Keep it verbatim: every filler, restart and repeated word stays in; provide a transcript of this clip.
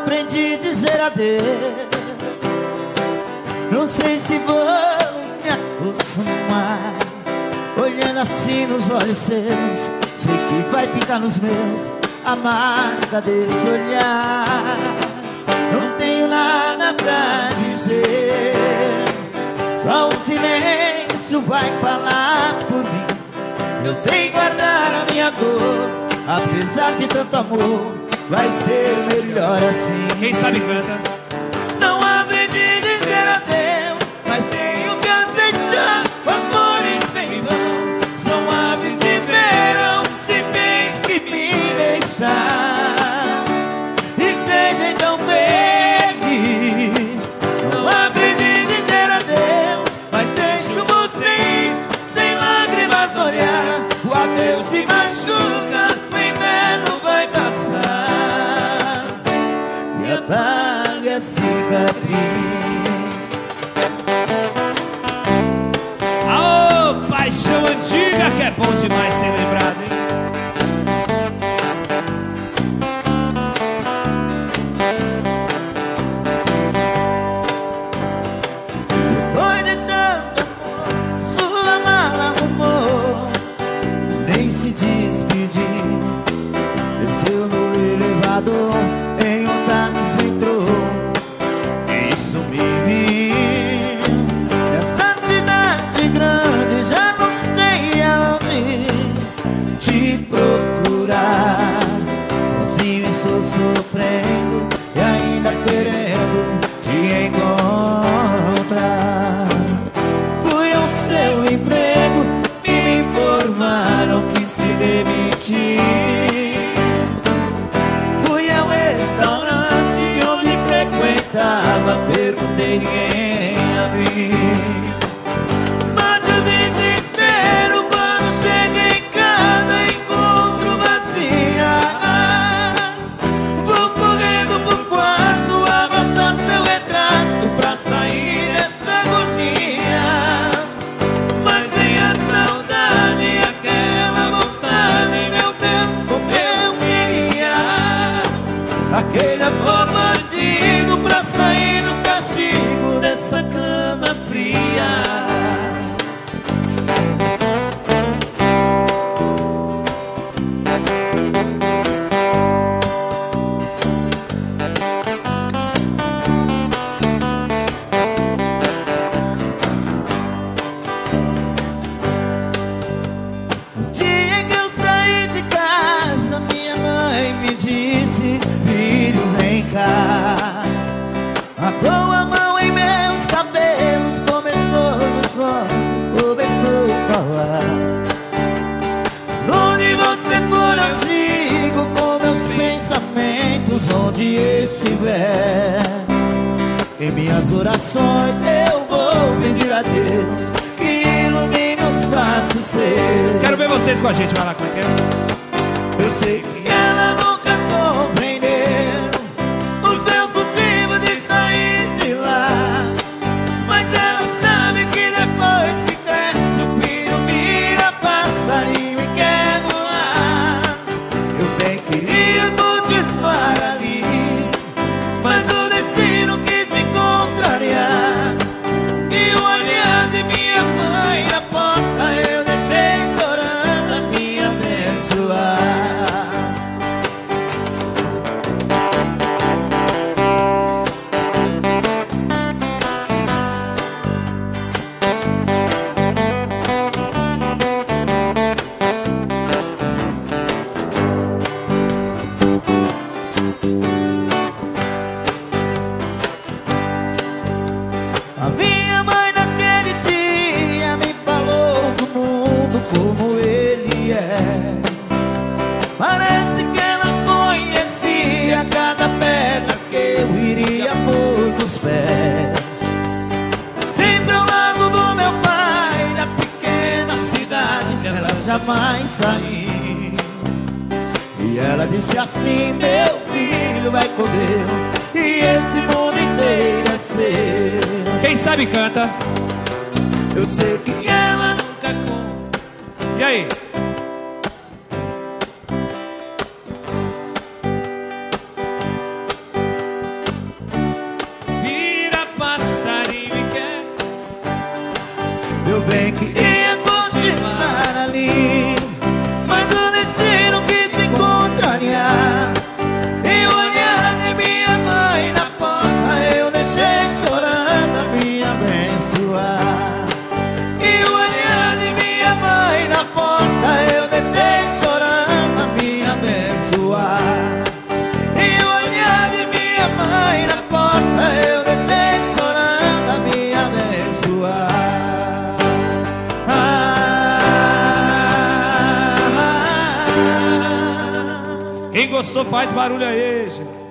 aprendi a dizer adeus. Não sei se vou me acostumar. Olhando assim nos olhos seus, sei que vai ficar nos meus a marca desse olhar. Não tenho nada pra dizer, só o silêncio vai falar por mim. Eu sei guardar a minha dor, apesar de tanto amor, vai ser melhor assim. Quem sabe canta. Não aprendi a dizer adeus, mas tenho que aceitar o amor e sem vão. São aves de verão, se bens que me deixar, e seja então feliz. Não aprendi a dizer adeus, mas deixo você ir, sem lágrimas no olhar. O adeus me machuca, o inverno vai passar e apaga a cicatriz. Aô, paixão antiga que é bom demais ser lembrado, hein? Depois de tanto amor, sua mala arrumou, nem se despedir. Desceu no elevador, em um táxi entrou e sumiu. Essa cidade grande já não sei aonde te procurar. Sozinho estou sofrendo e ainda querendo te encontrar. Fui ao seu emprego e me informaram que se demitiu. Fui ao restaurante onde frequentava, perguntei, ninguém abriu. Bate o desespero quando cheguei em casa, encontro vazia. Vou correndo pro quarto, abraçar seu retrato pra sair dessa agonia. Mas vem a saudade, aquela vontade, meu Deus, como eu queria. Aquele amor bandido pra sair do castigo dessa cama fria. O dia que eu saí de casa, minha mãe me disse, filho, vem cá. Passou a mão em meus cabelos, começou no sol, começou a falar. Onde você for eu sigo com meus pensamentos, onde estiver. Em minhas orações eu vou pedir a Deus que ilumine os passos seus. Quero ver vocês com a gente, vai lá, como é que é? Eu sei que ela nunca compreendeu os meus motivos de sair de lá, mas ela sabe que depois que cresce o filho vira passarinho e quer voar. Eu bem queria continuar ali, mas o destino quis me contrariar. E o olhar de minha mãe na porta eu deixei chorando a me abençoar. A minha mãe naquele dia me falou do mundo como ele é. Parece que ela conhecia cada pedra que eu iria pôr nos pés. Sempre ao lado do meu pai, na pequena cidade que ela jamais saiu. E ela disse assim, meu filho vai com Deus, e esse mundo inteiro é seu. Quem sabe canta. Eu sei que ela nunca conta. E aí? Quem gostou faz barulho aí, gente.